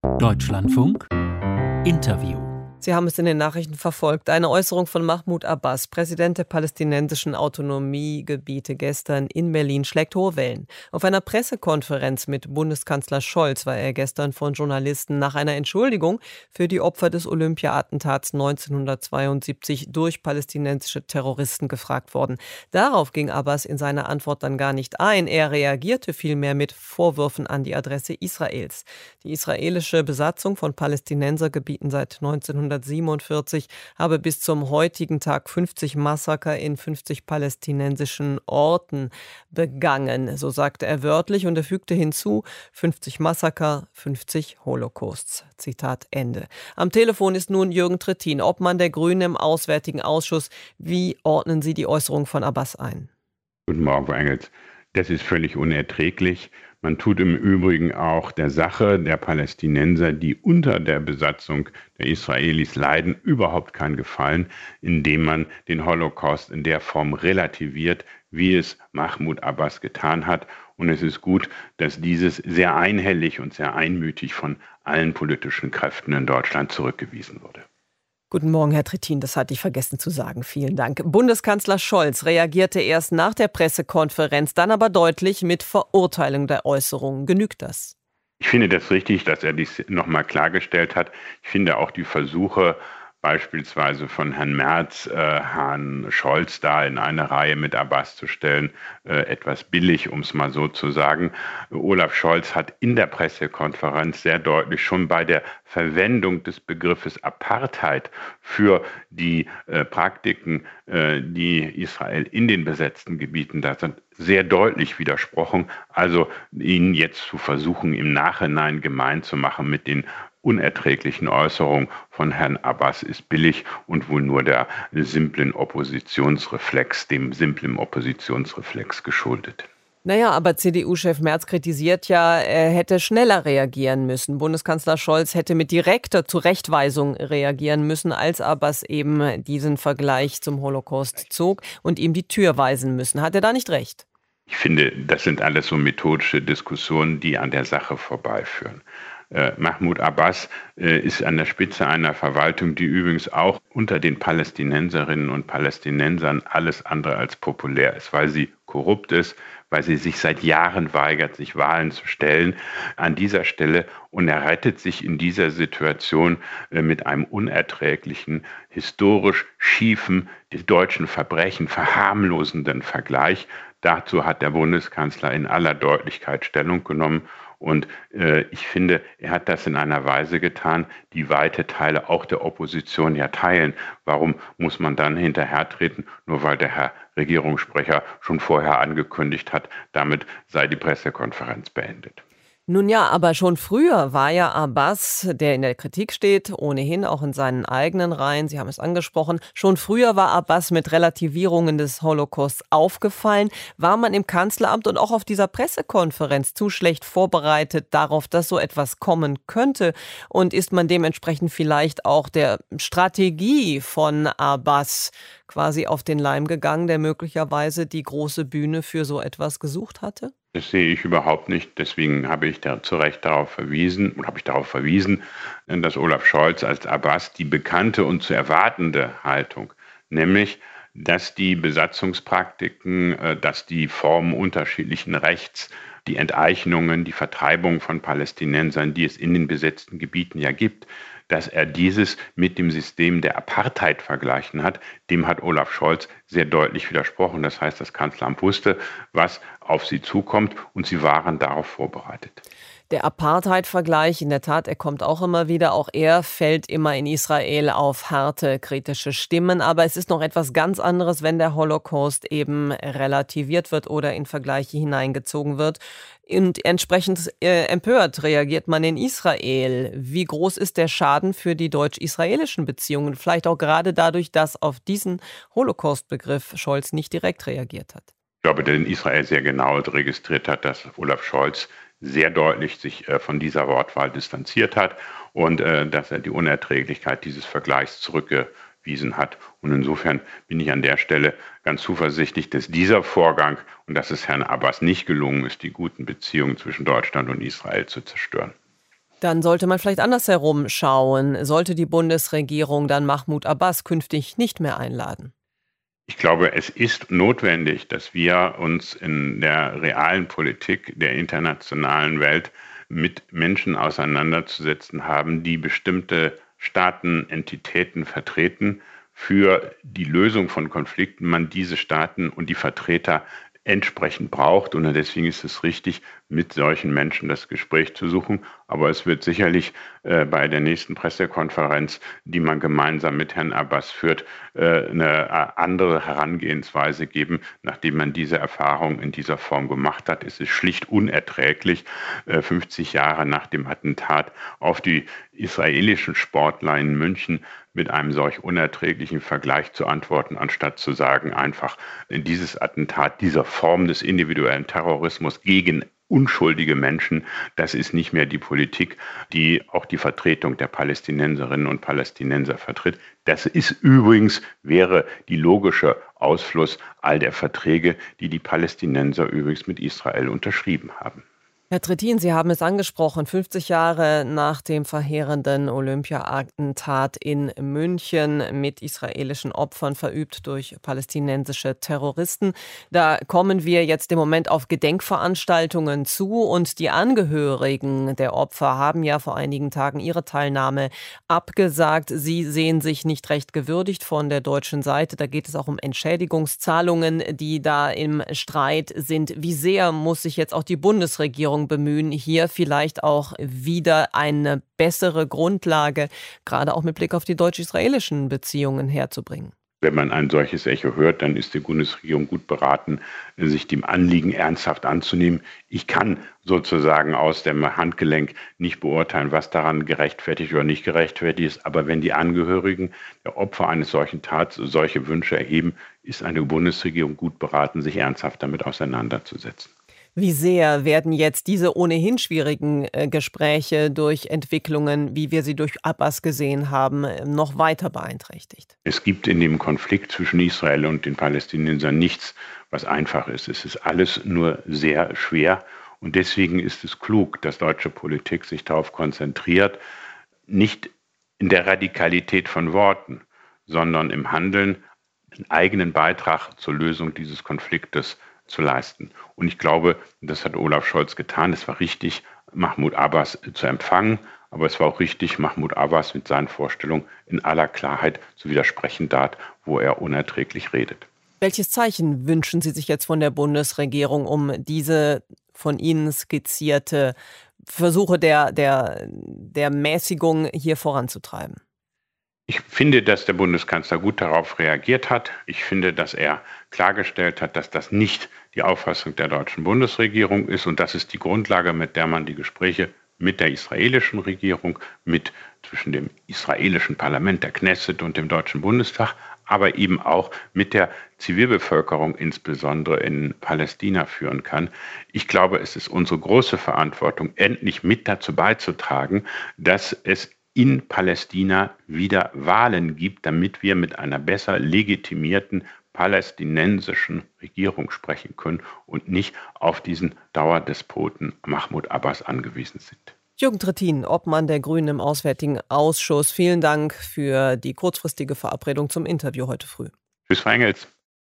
Deutschlandfunk Interview. Sie haben es in den Nachrichten verfolgt. Eine Äußerung von Mahmoud Abbas, Präsident der palästinensischen Autonomiegebiete, gestern in Berlin, schlägt hohe Wellen. Auf einer Pressekonferenz mit Bundeskanzler Scholz war er gestern von Journalisten nach einer Entschuldigung für die Opfer des Olympia-Attentats 1972 durch palästinensische Terroristen gefragt worden. Darauf ging Abbas in seiner Antwort dann gar nicht ein. Er reagierte vielmehr mit Vorwürfen an die Adresse Israels. Die israelische Besatzung von Palästinensergebieten seit 1947 habe bis zum heutigen Tag 50 Massaker in 50 palästinensischen Orten begangen. So sagte er wörtlich und er fügte hinzu, 50 Massaker, 50 Holocausts. Zitat Ende. Am Telefon ist nun Jürgen Trittin, Obmann der Grünen im Auswärtigen Ausschuss. Wie ordnen Sie die Äußerung von Abbas ein? Guten Morgen, Frau Engels. Das ist völlig unerträglich. Man tut im Übrigen auch der Sache der Palästinenser, die unter der Besatzung der Israelis leiden, überhaupt keinen Gefallen, indem man den Holocaust in der Form relativiert, wie es Mahmoud Abbas getan hat. Und es ist gut, dass dieses sehr einhellig und sehr einmütig von allen politischen Kräften in Deutschland zurückgewiesen wurde. Guten Morgen, Herr Trittin, das hatte ich vergessen zu sagen. Vielen Dank. Bundeskanzler Scholz reagierte erst nach der Pressekonferenz, dann aber deutlich mit Verurteilung der Äußerungen. Genügt das? Ich finde das richtig, dass er dies nochmal klargestellt hat. Ich finde auch die Versuche, beispielsweise von Herrn Merz, Herrn Scholz da in eine Reihe mit Abbas zu stellen, etwas billig, um es mal so zu sagen. Olaf Scholz hat in der Pressekonferenz sehr deutlich schon bei der Verwendung des Begriffes Apartheid für die Praktiken, die Israel in den besetzten Gebieten da sind, sehr deutlich widersprochen. Also ihn jetzt zu versuchen, im Nachhinein gemein zu machen mit den unerträglichen Äußerungen von Herrn Abbas ist billig und wohl nur dem simplen Oppositionsreflex geschuldet. Naja, aber CDU-Chef Merz kritisiert ja, er hätte schneller reagieren müssen. Bundeskanzler Scholz hätte mit direkter Zurechtweisung reagieren müssen, als Abbas eben diesen Vergleich zum Holocaust zog und ihm die Tür weisen müssen. Hat er da nicht recht? Ich finde, das sind alles so methodische Diskussionen, die an der Sache vorbeiführen. Mahmoud Abbas ist an der Spitze einer Verwaltung, die übrigens auch unter den Palästinenserinnen und Palästinensern alles andere als populär ist, weil sie korrupt ist, weil sie sich seit Jahren weigert, sich Wahlen zu stellen. An dieser Stelle, und er rettet sich in dieser Situation mit einem unerträglichen, historisch schiefen, die deutschen Verbrechen verharmlosenden Vergleich. Dazu hat der Bundeskanzler in aller Deutlichkeit Stellung genommen. Und ich finde, er hat das in einer Weise getan, die weite Teile auch der Opposition ja teilen. Warum muss man dann hinterhertreten, nur weil der Herr Regierungssprecher schon vorher angekündigt hat, damit sei die Pressekonferenz beendet? Nun ja, aber schon früher war ja Abbas, der in der Kritik steht, ohnehin auch in seinen eigenen Reihen, Sie haben es angesprochen, schon früher war Abbas mit Relativierungen des Holocausts aufgefallen. War man im Kanzleramt und auch auf dieser Pressekonferenz zu schlecht vorbereitet darauf, dass so etwas kommen könnte? Und ist man dementsprechend vielleicht auch der Strategie von Abbas quasi auf den Leim gegangen, der möglicherweise die große Bühne für so etwas gesucht hatte? Das sehe ich überhaupt nicht. Deswegen habe ich zu Recht darauf verwiesen, dass Olaf Scholz als Abbas die bekannte und zu erwartende Haltung, nämlich dass die Besatzungspraktiken, dass die Formen unterschiedlichen Rechts, die Enteignungen, die Vertreibung von Palästinensern, die es in den besetzten Gebieten ja gibt, dass er dieses mit dem System der Apartheid vergleichen hat, dem hat Olaf Scholz sehr deutlich widersprochen. Das heißt, das Kanzleramt wusste, was auf sie zukommt und sie waren darauf vorbereitet. Der Apartheid-Vergleich, in der Tat, er kommt auch immer wieder. Auch er fällt immer in Israel auf harte, kritische Stimmen. Aber es ist noch etwas ganz anderes, wenn der Holocaust eben relativiert wird oder in Vergleiche hineingezogen wird. Und entsprechend empört reagiert man in Israel. Wie groß ist der Schaden für die deutsch-israelischen Beziehungen? Vielleicht auch gerade dadurch, dass auf diesen Holocaust-Begriff Scholz nicht direkt reagiert hat. Ich glaube, dass in Israel sehr genau registriert hat, dass Olaf Scholz sehr deutlich sich von dieser Wortwahl distanziert hat und dass er die Unerträglichkeit dieses Vergleichs zurückgewiesen hat. Und insofern bin ich an der Stelle ganz zuversichtlich, dass dieser Vorgang und dass es Herrn Abbas nicht gelungen ist, die guten Beziehungen zwischen Deutschland und Israel zu zerstören. Dann sollte man vielleicht andersherum schauen. Sollte die Bundesregierung dann Mahmoud Abbas künftig nicht mehr einladen? Ich glaube, es ist notwendig, dass wir uns in der realen Politik der internationalen Welt mit Menschen auseinanderzusetzen haben, die bestimmte Staaten, Entitäten vertreten. Für die Lösung von Konflikten man diese Staaten und die Vertreter entsprechend braucht. Und deswegen ist es richtig, mit solchen Menschen das Gespräch zu suchen. Aber es wird sicherlich bei der nächsten Pressekonferenz, die man gemeinsam mit Herrn Abbas führt, eine andere Herangehensweise geben, nachdem man diese Erfahrung in dieser Form gemacht hat. Es ist schlicht unerträglich, 50 Jahre nach dem Attentat auf die israelischen Sportler in München mit einem solch unerträglichen Vergleich zu antworten, anstatt zu sagen, einfach dieses Attentat, dieser Form des individuellen Terrorismus gegen unschuldige Menschen, das ist nicht mehr die Politik, die auch die Vertretung der Palästinenserinnen und Palästinenser vertritt. Das ist übrigens, wäre die logische Ausfluss all der Verträge, die die Palästinenser übrigens mit Israel unterschrieben haben. Herr Trittin, Sie haben es angesprochen, 50 Jahre nach dem verheerenden Olympia-Attentat in München mit israelischen Opfern verübt durch palästinensische Terroristen. Da kommen wir jetzt im Moment auf Gedenkveranstaltungen zu und die Angehörigen der Opfer haben ja vor einigen Tagen ihre Teilnahme abgesagt. Sie sehen sich nicht recht gewürdigt von der deutschen Seite. Da geht es auch um Entschädigungszahlungen, die da im Streit sind. Wie sehr muss sich jetzt auch die Bundesregierung bemühen, hier vielleicht auch wieder eine bessere Grundlage, gerade auch mit Blick auf die deutsch-israelischen Beziehungen herzubringen? Wenn man ein solches Echo hört, dann ist die Bundesregierung gut beraten, sich dem Anliegen ernsthaft anzunehmen. Ich kann sozusagen aus dem Handgelenk nicht beurteilen, was daran gerechtfertigt oder nicht gerechtfertigt ist. Aber wenn die Angehörigen der Opfer eines solchen Tats solche Wünsche erheben, ist eine Bundesregierung gut beraten, sich ernsthaft damit auseinanderzusetzen. Wie sehr werden jetzt diese ohnehin schwierigen Gespräche durch Entwicklungen, wie wir sie durch Abbas gesehen haben, noch weiter beeinträchtigt? Es gibt in dem Konflikt zwischen Israel und den Palästinensern nichts, was einfach ist. Es ist alles nur sehr schwer. Und deswegen ist es klug, dass deutsche Politik sich darauf konzentriert, nicht in der Radikalität von Worten, sondern im Handeln einen eigenen Beitrag zur Lösung dieses Konfliktes zu leisten. Und ich glaube, das hat Olaf Scholz getan. Es war richtig, Mahmoud Abbas zu empfangen, aber es war auch richtig, Mahmoud Abbas mit seinen Vorstellungen in aller Klarheit zu widersprechen dort, wo er unerträglich redet. Welches Zeichen wünschen Sie sich jetzt von der Bundesregierung, um diese von Ihnen skizzierte Versuche der Mäßigung hier voranzutreiben? Ich finde, dass der Bundeskanzler gut darauf reagiert hat. Ich finde, dass er klargestellt hat, dass das nicht die Auffassung der deutschen Bundesregierung ist. Und das ist die Grundlage, mit der man die Gespräche mit der israelischen Regierung, zwischen dem israelischen Parlament, der Knesset und dem Deutschen Bundestag, aber eben auch mit der Zivilbevölkerung, insbesondere in Palästina, führen kann. Ich glaube, es ist unsere große Verantwortung, endlich mit dazu beizutragen, dass es in Palästina wieder Wahlen gibt, damit wir mit einer besser legitimierten palästinensischen Regierung sprechen können und nicht auf diesen Dauerdespoten Mahmoud Abbas angewiesen sind. Jürgen Trittin, Obmann der Grünen im Auswärtigen Ausschuss. Vielen Dank für die kurzfristige Verabredung zum Interview heute früh. Tschüss, Frau Engels.